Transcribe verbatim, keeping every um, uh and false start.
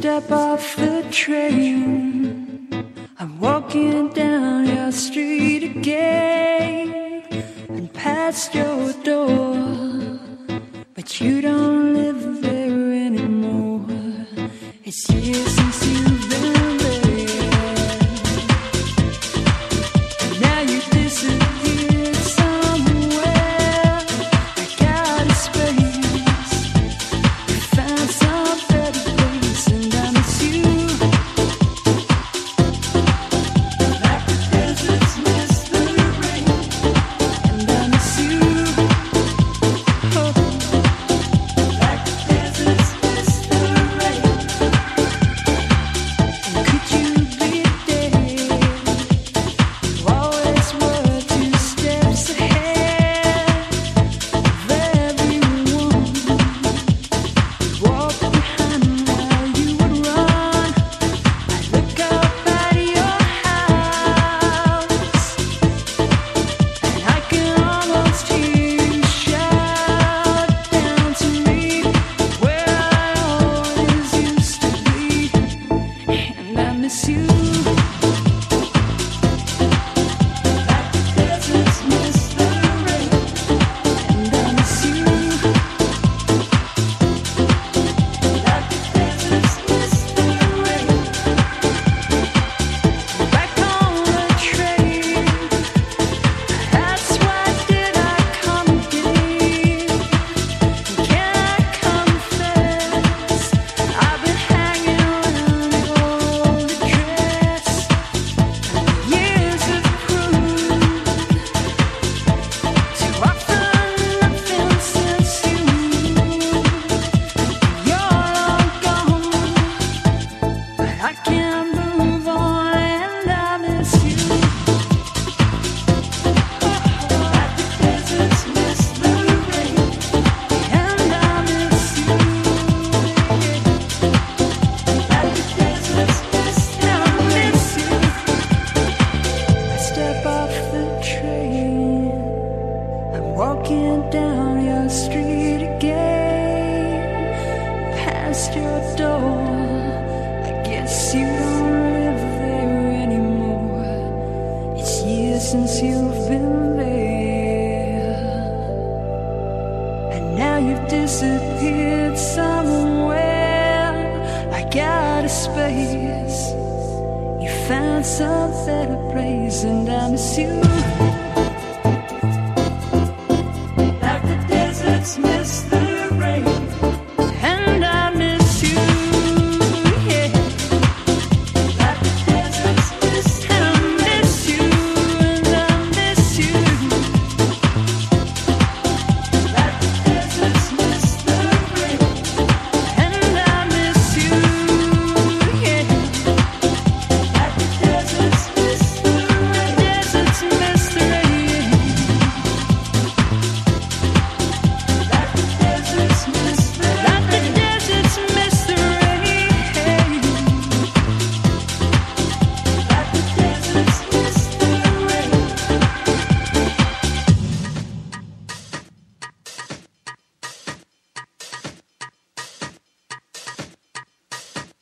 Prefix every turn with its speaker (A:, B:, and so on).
A: step off the train, I'm walking down your street again and past your door, but you don't live there anymore. It's years since you've been there, and now you disappeared somewhere. I got a space, you found some better place, and I miss you like the deserts miss the rain, and I miss you oh, like the deserts miss the rain. And could you be there? You always were two steps ahead of everyone. Walk behind while you would run. I look up at your house, and I can almost hear you shout down to me where I always used to be, and I miss you like the deserts miss the rain, and I miss you like the deserts miss the rain. Back on the train, that's why did I come again? Can I confess, I've been hanging around your old address. Years have proved too often nothing since you you're long gone, but I can't move on, and I miss you like the deserts miss the rain, and I miss you like the deserts miss the rain. I step off the train, I'm walking down your street again, past your door. I guess you don't live there anymore. It's years since you've been there, and now you've disappeared somewhere. I got a space, you found some better place, and I miss you.